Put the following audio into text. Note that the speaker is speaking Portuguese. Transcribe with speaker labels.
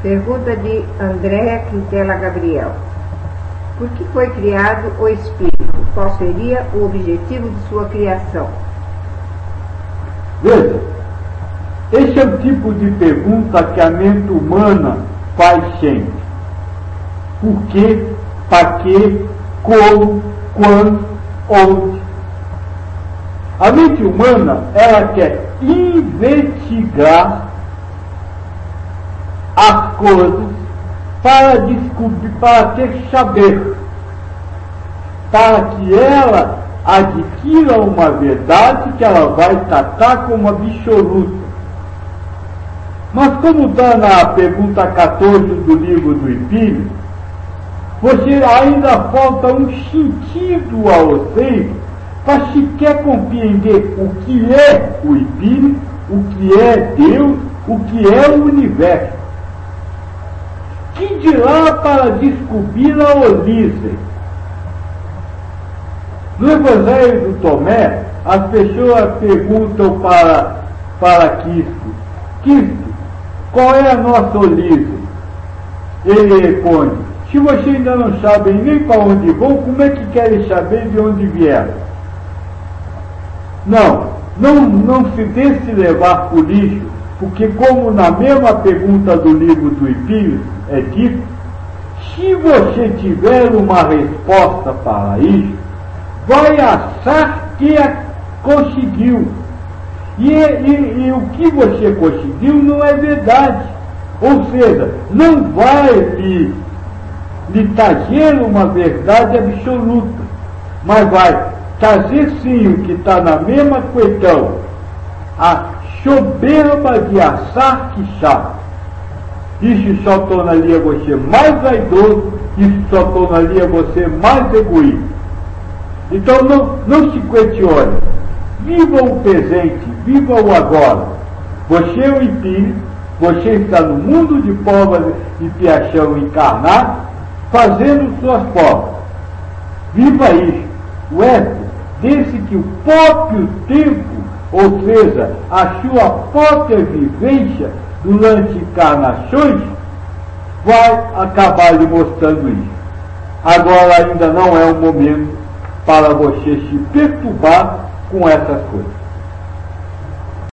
Speaker 1: Pergunta de Andréa Quintela Gabriel. Por que foi criado o espírito? Qual seria o objetivo de sua criação?
Speaker 2: Veja, esse é o tipo de pergunta que a mente humana faz sempre. Por quê? Para quê? Como? Quando? Onde? A mente humana, ela quer investigar as coisas para descobrir, para ter que saber, para que ela adquira uma verdade que ela vai tratar como absoluta. Mas como está na pergunta 14 do livro do Espírito, você ainda falta um sentido a você para sequer compreender o que é o Espírito, o que é Deus, o que é o universo. Que dirá para descobrir a origem? No Evangelho do Tomé, as pessoas perguntam para Cristo: Cristo, qual é a nossa origem? Ele responde: se vocês ainda não sabem nem para onde vão, como é que querem saber de onde vieram? Não se deixe levar por lixo, porque como na mesma pergunta do livro do Espírito é dito, se você tiver uma resposta para isso, vai achar que conseguiu. E o que você conseguiu não é verdade. Ou seja, não vai lhe trazer uma verdade absoluta, mas vai trazer sim o que está na mesma questão, a soberba de achar que sabe. Isso só tornaria você mais vaidoso, isso só tornaria você mais egoísta. Então não se questione, viva o presente, viva o agora. Você é o espírito, você está no mundo de provas e piação encarnado, fazendo suas provas. Viva isso. O resto, desde que o próprio tempo, ou seja, a sua própria vivência durante encarnações, vai acabar lhe mostrando isso. Agora ainda não é o momento para você se perturbar com essas coisas.